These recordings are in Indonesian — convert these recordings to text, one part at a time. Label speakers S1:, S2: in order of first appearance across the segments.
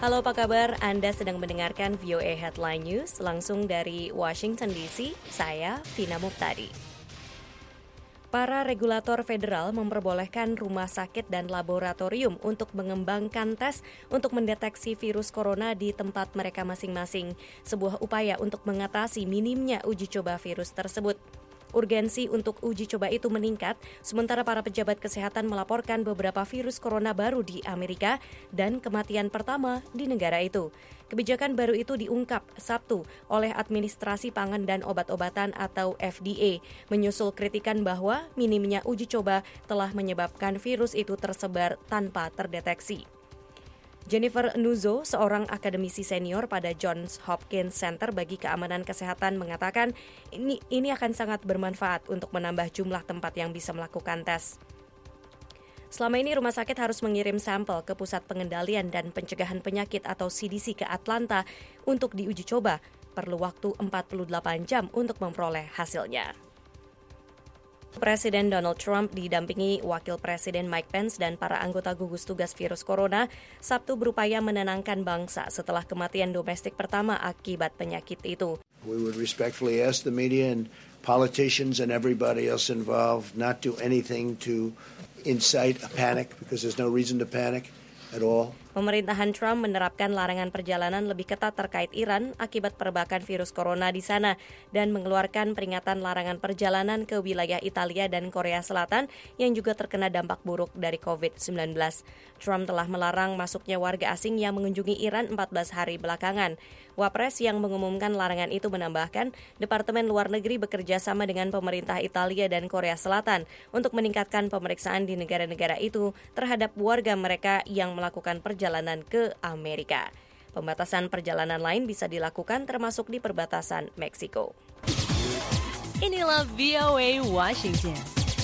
S1: Halo, apa kabar? Anda sedang mendengarkan VOA Headline News langsung dari Washington DC. Saya Vina Muptadi. Para regulator federal memperbolehkan rumah sakit dan laboratorium untuk mengembangkan tes untuk mendeteksi virus corona di tempat mereka masing-masing. Sebuah upaya untuk mengatasi minimnya uji coba virus tersebut. Urgensi untuk uji coba itu meningkat, sementara para pejabat kesehatan melaporkan beberapa virus corona baru di Amerika dan kematian pertama di negara itu. Kebijakan baru itu diungkap Sabtu oleh Administrasi Pangan dan Obat-obatan atau FDA, menyusul kritikan bahwa minimnya uji coba telah menyebabkan virus itu tersebar tanpa terdeteksi. Jennifer Nuzzo, seorang akademisi senior pada Johns Hopkins Center bagi Keamanan Kesehatan, mengatakan ini akan sangat bermanfaat untuk menambah jumlah tempat yang bisa melakukan tes. Selama ini rumah sakit harus mengirim sampel ke Pusat Pengendalian dan Pencegahan Penyakit atau CDC ke Atlanta untuk diuji coba. Perlu waktu 48 jam untuk memperoleh hasilnya. Presiden Donald Trump didampingi Wakil Presiden Mike Pence dan para anggota gugus tugas virus corona Sabtu berupaya menenangkan bangsa setelah kematian domestik pertama akibat penyakit itu.
S2: We would respectfully ask the media and politicians and everybody else involved not do anything to incite a panic because there's no reason to panic at all.
S1: Pemerintahan Trump menerapkan larangan perjalanan lebih ketat terkait Iran akibat perbakan virus corona di sana dan mengeluarkan peringatan larangan perjalanan ke wilayah Italia dan Korea Selatan yang juga terkena dampak buruk dari COVID-19. Trump telah melarang masuknya warga asing yang mengunjungi Iran 14 hari belakangan. Wapres yang mengumumkan larangan itu menambahkan, Departemen Luar Negeri bekerja sama dengan pemerintah Italia dan Korea Selatan untuk meningkatkan pemeriksaan di negara-negara itu terhadap warga mereka yang melakukan perjalanan ke Amerika. Pembatasan perjalanan lain bisa dilakukan termasuk di perbatasan Meksiko.
S3: Inilah VOA Washington.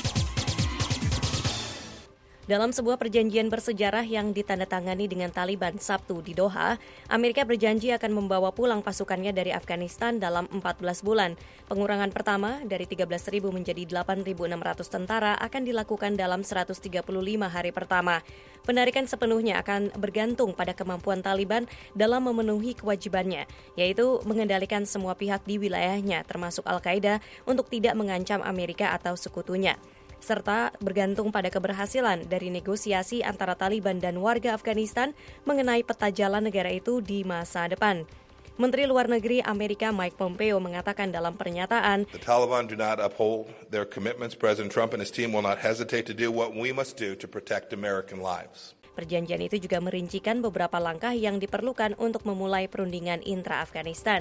S1: Dalam sebuah perjanjian bersejarah yang ditandatangani dengan Taliban Sabtu di Doha, Amerika berjanji akan membawa pulang pasukannya dari Afghanistan dalam 14 bulan. Pengurangan pertama dari 13.000 menjadi 8.600 tentara akan dilakukan dalam 135 hari pertama. Penarikan sepenuhnya akan bergantung pada kemampuan Taliban dalam memenuhi kewajibannya, yaitu mengendalikan semua pihak di wilayahnya, termasuk Al-Qaeda, untuk tidak mengancam Amerika atau sekutunya, serta bergantung pada keberhasilan dari negosiasi antara Taliban dan warga Afghanistan mengenai peta jalan negara itu di masa depan. Menteri Luar Negeri Amerika Mike Pompeo mengatakan dalam pernyataan,
S4: The Taliban do not uphold their commitments. President Trump and his team will not hesitate to do what we must do to protect American lives.
S1: Perjanjian itu juga merincikan beberapa langkah yang diperlukan untuk memulai perundingan intra-Afghanistan.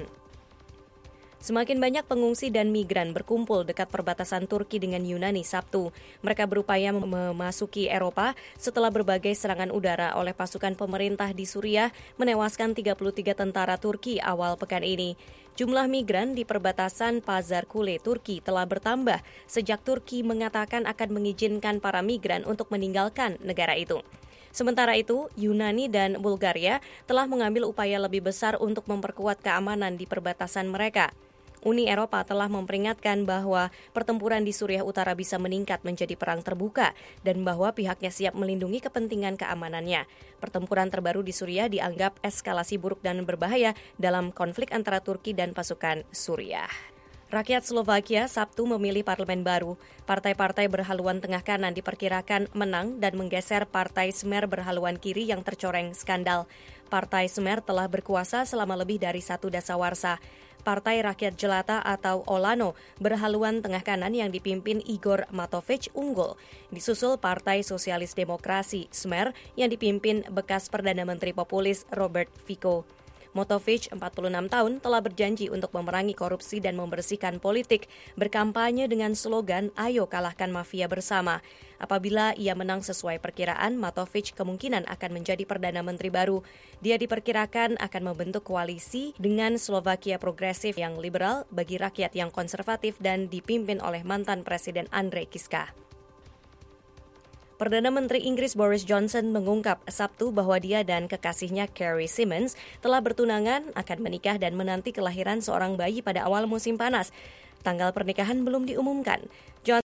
S1: Semakin banyak pengungsi dan migran berkumpul dekat perbatasan Turki dengan Yunani Sabtu. Mereka berupaya memasuki Eropa setelah berbagai serangan udara oleh pasukan pemerintah di Suriah menewaskan 33 tentara Turki awal pekan ini. Jumlah migran di perbatasan Pazarkule, Turki telah bertambah sejak Turki mengatakan akan mengizinkan para migran untuk meninggalkan negara itu. Sementara itu, Yunani dan Bulgaria telah mengambil upaya lebih besar untuk memperkuat keamanan di perbatasan mereka. Uni Eropa telah memperingatkan bahwa pertempuran di Suriah Utara bisa meningkat menjadi perang terbuka dan bahwa pihaknya siap melindungi kepentingan keamanannya. Pertempuran terbaru di Suriah dianggap eskalasi buruk dan berbahaya dalam konflik antara Turki dan pasukan Suriah. Rakyat Slovakia Sabtu memilih parlemen baru. Partai-partai berhaluan tengah kanan diperkirakan menang dan menggeser Partai Smer berhaluan kiri yang tercoreng skandal. Partai Smer telah berkuasa selama lebih dari satu dasawarsa. Partai Rakyat Jelata atau Olano berhaluan tengah kanan yang dipimpin Igor Matovic unggul. Disusul Partai Sosialis Demokrasi Smer yang dipimpin bekas Perdana Menteri populis Robert Fico. Matovic, 46 tahun, telah berjanji untuk memerangi korupsi dan membersihkan politik, berkampanye dengan slogan "Ayo kalahkan mafia bersama". Apabila ia menang sesuai perkiraan, Matovic kemungkinan akan menjadi Perdana Menteri baru. Dia diperkirakan akan membentuk koalisi dengan Slovakia progresif yang liberal bagi rakyat yang konservatif dan dipimpin oleh mantan Presiden Andrej Kiska. Perdana Menteri Inggris Boris Johnson mengungkap Sabtu bahwa dia dan kekasihnya Carrie Symonds telah bertunangan, akan menikah dan menanti kelahiran seorang bayi pada awal musim panas. Tanggal pernikahan belum diumumkan.